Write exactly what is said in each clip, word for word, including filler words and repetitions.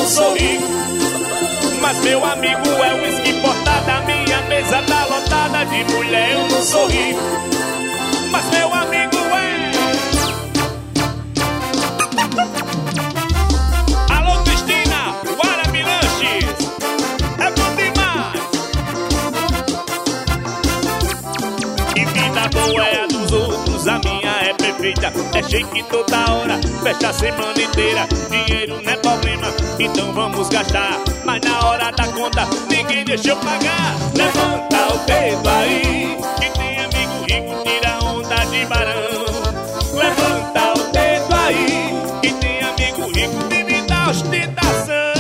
não sou rico. Mas meu amigo é um whisky importado, a minha mesa tá lotada de mulher, eu não sou rico. Mas meu amigo é... Alô Cristina, Guarabi Lanches, é bom demais. Que vida boa é a dos outros, a minha é perfeita. É shake toda hora, fecha a semana inteira. Dinheiro não é problema, então vamos gastar. Mas na hora da conta, ninguém deixa eu pagar. Levanta o dedo aí, que tem amigo rico, tira onda de barão. Levanta o dedo aí, que tem amigo rico, vive da ostentação.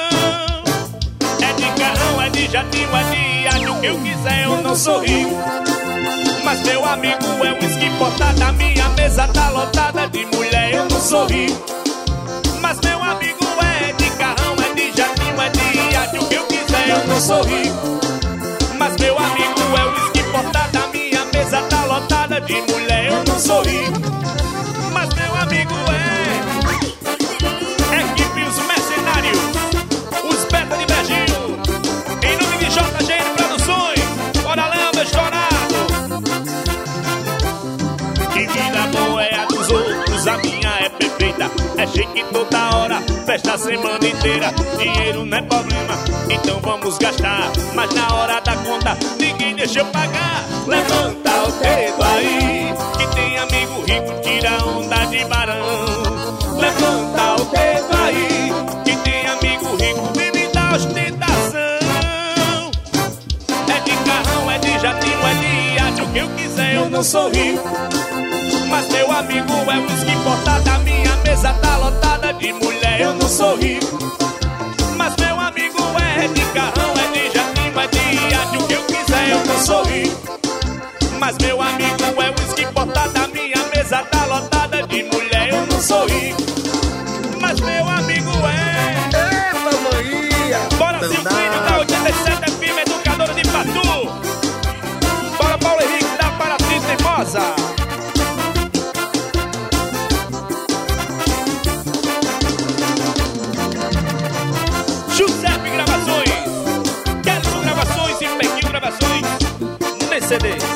É de carrão, é de jatinho, é de iate, o que eu quiser, eu não sou rico. Mas meu amigo é um whisky importado, a minha mesa tá lotada de mulher, eu não sou rico. Mas meu amigo é de carrão, é de jatinho, é de iate, o que eu quiser, eu não sou rico. Mas meu amigo é um whisky importado, a minha mesa tá lotada de mulher, eu não sou rico. Mas meu amigo é equipe Os Mercenários, os Beta de Beijinho, em nome de J G N Produções. Bora Lamba estourado. Que vida boa é a dos outros, a minha é perfeita. É shake toda hora, festa a semana inteira. Dinheiro não é problema, então vamos gastar. Mas na hora da conta, ninguém deixa eu pagar. Levanta o dedo aí, que tem amigo rico, tira onda de barão. Levanta o dedo aí, que tem amigo rico, vive da ostentação. É de carrão, é de jatinho, é de iate, o que eu quiser, eu não sou rico. Mas meu amigo é um whisky importado, a minha mesa tá lotada de mulher, eu não sou rico. Mas meu amigo é de carrão, é de jatinho, é de iate, o que eu quiser, eu não sou rico. Mas meu amigo é um whisky importado, a minha mesa tá lotada de mulher, eu não sou rico. Mas meu amigo é... Eita, Maria! Bora Silvinho da oitenta e sete F M, educadora de Patu. Bora Paulo Henrique da Paraty Teimosa. Giuseppe Gravações, Kelson Gravações e Pequinho Gravações, Mercedes.